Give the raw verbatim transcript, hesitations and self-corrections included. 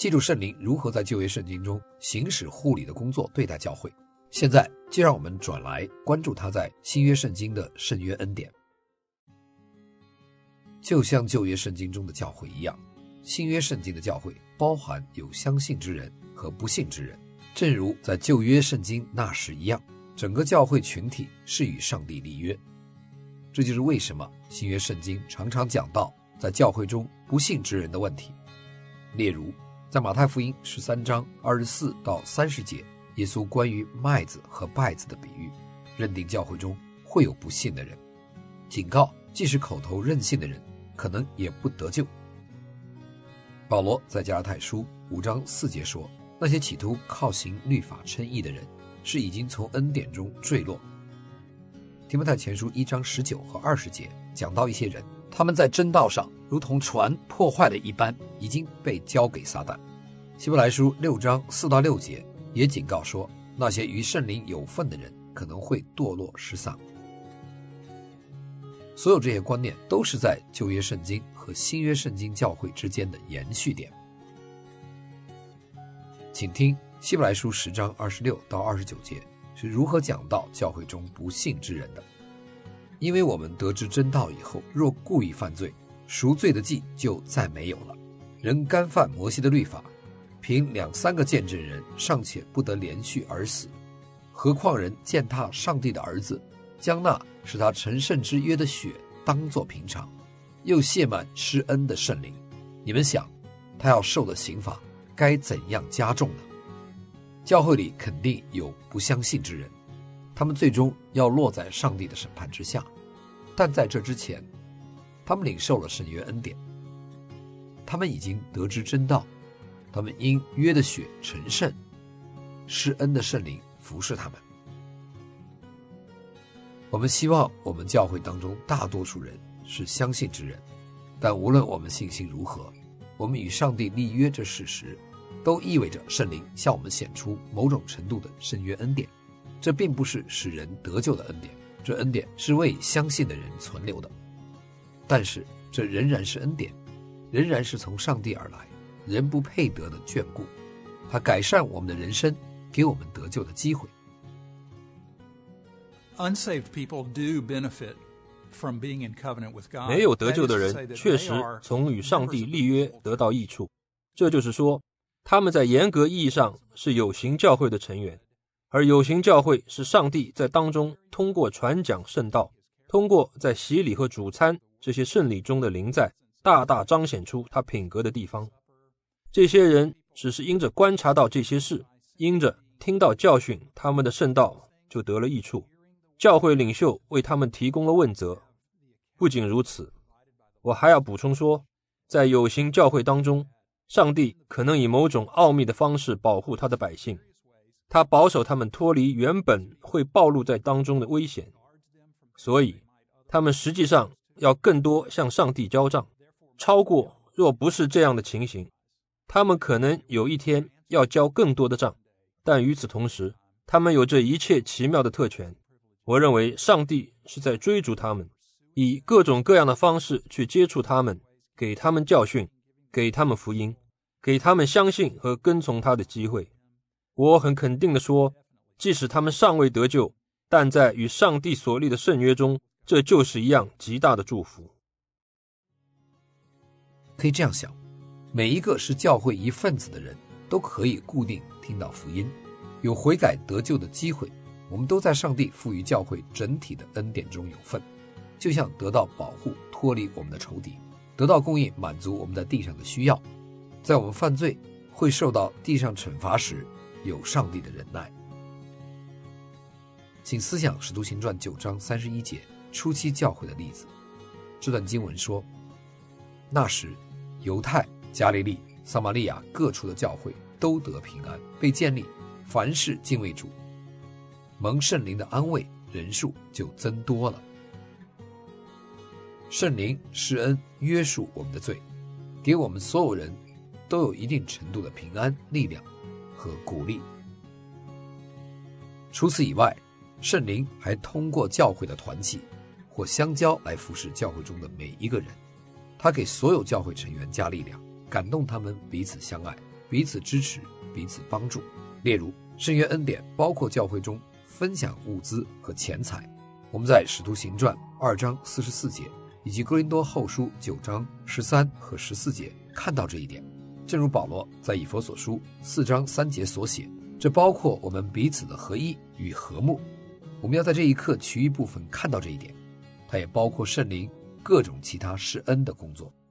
记住圣灵如何在旧约圣经中行使护理的工作对待教会。现在就让我们转来关注他在新约圣经的圣约恩典。就像旧约圣经中的教会一样，新约圣经的教会包含有相信之人和不信之人，正如在旧约圣经那时一样，整个教会群体是与上帝立约。这就是为什么新约圣经常常讲到在教会中不信之人的问题。例如在马太福音十三章二十四到三十节，耶稣关于麦子和稗子的比喻，认定教会中会有不信的人，警告即使口头认信的人可能也不得救。保罗在加拉太书五章四节说，那些企图靠行律法称义的人是已经从恩典中坠落。提摩太前书一章十九和二十节讲到一些人，他们在真道上如同船破坏了一般，已经被交给撒旦。希伯来书六章四到六节也警告说，那些与圣灵有份的人可能会堕落失丧。所有这些观念都是在旧约圣经和新约圣经教会之间的延续点。请听希伯来书十章二十六到二十九节是如何讲到教会中不信之人的。因为我们得知真道以后，若故意犯罪，赎罪的祭就再没有了。人干犯摩西的律法，凭两三个见证人尚且不得连续而死，何况人践踏上帝的儿子，将那使他成圣之约的血当作平常，又亵慢施恩的圣灵，你们想他要受的刑罚该怎样加重呢？教会里肯定有不相信之人，他们最终要落在上帝的审判之下，但在这之前，他们领受了圣约恩典，他们已经得知真道，他们因约的血成圣，施恩的圣灵服侍他们。我们希望我们教会当中大多数人是相信之人，但无论我们信心如何，我们与上帝立约这事实都意味着圣灵向我们显出某种程度的圣约恩典。这并不是使人得救的恩典，这恩典是为相信的人存留的。但是这仍然是恩典，仍然是从上帝而来，人不配得的眷顾，它改善我们的人生，给我们得救的机会。 Unsaved people do benefit from being in covenant with God. 没有得救的人确实从与上帝立约得到益处，这就是说，他们在严格意义上是有形教会的成员，而有形教会是上帝在当中通过传讲圣道，通过在洗礼和主餐这些圣礼中的临在，大大彰显出他品格的地方。这些人只是因着观察到这些事，因着听到教训，他们的圣道就得了益处，教会领袖为他们提供了问责。不仅如此，我还要补充说，在有形教会当中，上帝可能以某种奥秘的方式保护他的百姓，他保守他们脱离原本会暴露在当中的危险，所以他们实际上要更多向上帝交账，超过若不是这样的情形，他们可能有一天要交更多的账。但与此同时，他们有这一切奇妙的特权。我认为上帝是在追逐他们，以各种各样的方式去接触他们，给他们教训，给他们福音，给他们相信和跟从他的机会。我很肯定地说，即使他们尚未得救，但在与上帝所立的圣约中，这就是一样极大的祝福。 可以这样想，每一个是教会一份子的人都可以固定听到福音，有悔改得救的机会。我们都在上帝赋予教会整体的恩典中有份，就像得到保护，脱离我们的仇敌，得到供应，满足我们在地上的需要。在我们犯罪会受到地上惩罚时，有上帝的忍耐。请思想使徒行传九章三十一节初期教会的例子。这段经文说，那时犹太、加利利、撒玛利亚各处的教会都得平安，被建立，凡事敬畏主，蒙圣灵的安慰，人数就增多了。圣灵施恩约束我们的罪，给我们所有人都有一定程度的平安、力量和鼓励。除此以外，圣灵还通过教会的团契或相交来服侍教会中的每一个人，他给所有教会成员加力量，感动他们彼此相爱， 彼此支持，彼此帮助。例如，圣约恩典包括教会中分享物资和钱财。我们在使徒行传二章四十四节以及哥林多后书九章十三和十四节看到这一点。正如保罗在以弗所书四章三节所写，这包括我们彼此的合一与和睦。我们要在这一刻其余部分看到这一点，它也包括圣灵各种其他施恩的工作。